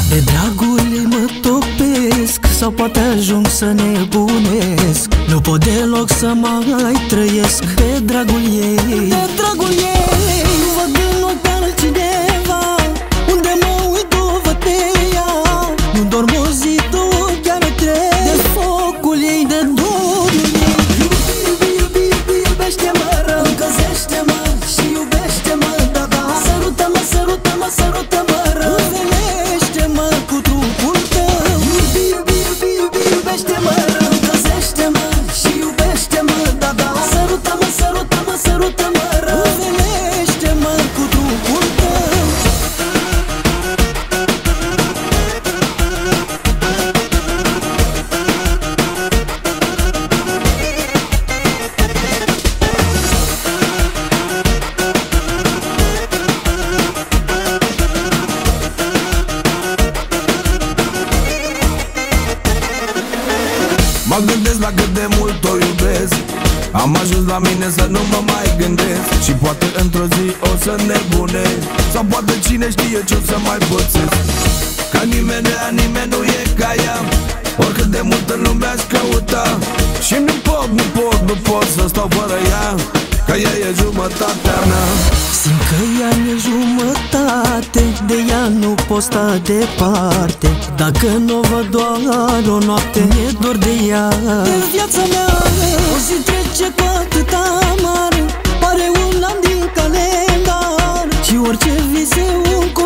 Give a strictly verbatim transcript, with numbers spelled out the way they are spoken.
De dragul ei mă topesc, sau poate ajung să nebunesc. Nu pot deloc să mai trăiesc de dragul ei. De dragul ei văd în ochi pe altcineva, unde mă uit o văd pe ea. Nu dorm o zi, două, chiar trei, de focul ei, de dorul ei. Iubi, iubi, iubi, iubi, iubește-mă rău, încălzește-mă și iubește-mă, da, da. Sărută-mă, sărută-mă, sărută-mă rău, învelește-mă cu trupul tău. Iubi, iubi, iubi, iubi, iubește-mă rău, încălzește-mă și iubește-mă, da, da. Sărută-mă, sărută-mă, sărută-mă rău, învelește-mă cu trupul tău. Mă gândesc la cât de mult o iubesc. Am ajuns la mine să nu mă mai gândesc. Și poate într-o zi o să nebunesc, sau poate cine știe ce o să mai pățesc. Ca nimeni de nimeni nu e ca ea, oricât de mult în lume aș căuta. Și nu pot, nu pot, nu pot să stau fără ea, că ea e jumătatea mea. Simt că ea e jumătate, de ea nu pot sta departe. Dacă nu o văd doar o noapte, mi-e dor de ea. De viața mea o zi trece cu atâta mare, pare un an din calendar. Și orice vise un